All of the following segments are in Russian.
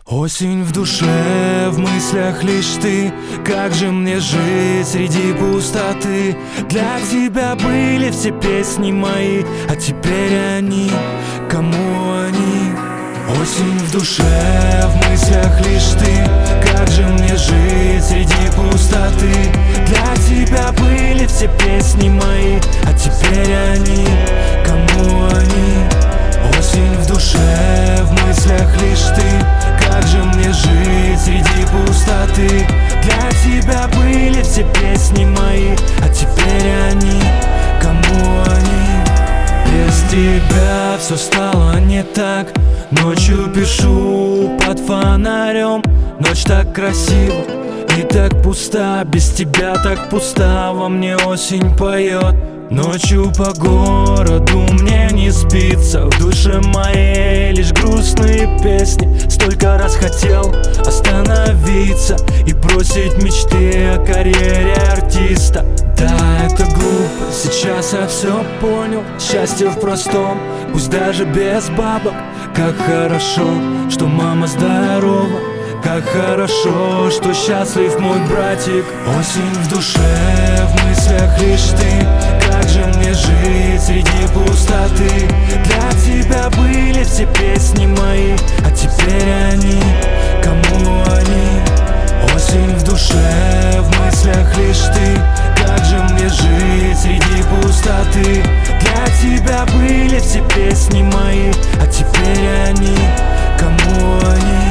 Осень в душе, в мыслях лишь ты. Как же мне жить среди пустоты? Для тебя были все песни мои, а теперь они, кому они? Осень в душе, в мыслях лишь ты. Как же мне жить среди пустоты? Для тебя были все песни мои, а теперь они, кому они? Осень в душе, в мыслях лишь ты. Как же мне жить среди пустоты? Для тебя были все песни мои, а теперь они, кому они? Без тебя все стало не так. Ночью пишу под фонарем. Ночь так красива и так пуста. Без тебя так пуста, во мне осень поет. Ночью по городу мне не спится. В душе моей лишь грустные песни. Столько раз хотел остановиться и бросить мечты о карьере артиста. Да, это глупо, сейчас я все понял. Счастье в простом, пусть даже без бабок. Как хорошо, что мама здорова. Как хорошо, что счастлив мой братик. Осень в душе, в мыслях лишь ты. Как же мне жить среди пустоты? Для тебя были все песни мои, а теперь они, кому они? Осень в душе, в мыслях лишь ты. Как же мне жить среди пустоты? Для тебя были все песни мои, а теперь они, кому они?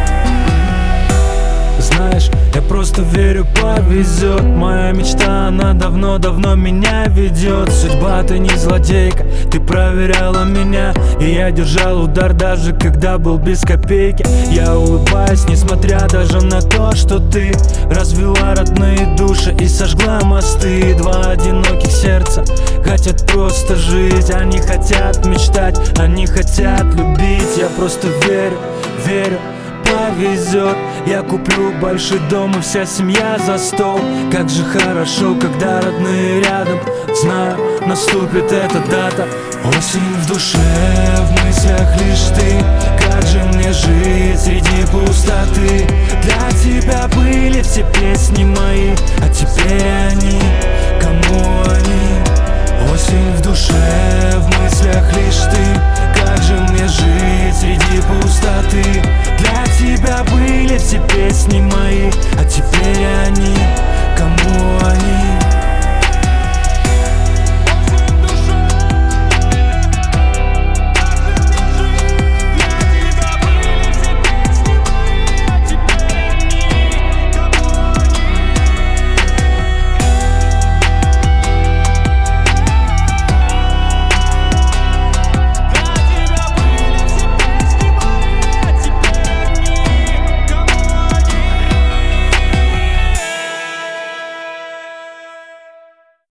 Знаешь, я просто верю, повезет. Моя мечта, она давно-давно меня ведет. Судьба, ты не злодейка, ты проверяла меня. И я держал удар, даже когда был без копейки. Я улыбаюсь, несмотря даже на то, что ты развела родные души и сожгла мосты. Два одиноких сердца хотят просто жить. Они хотят мечтать, они хотят любить. Я просто верю, верю, повезет. Я куплю большой дом и вся семья за стол. Как же хорошо, когда родные рядом. Знаю, наступит эта дата. Осень в душе, в мыслях лишь ты. Как же мне жить среди пустоты? Для тебя были все песни мои,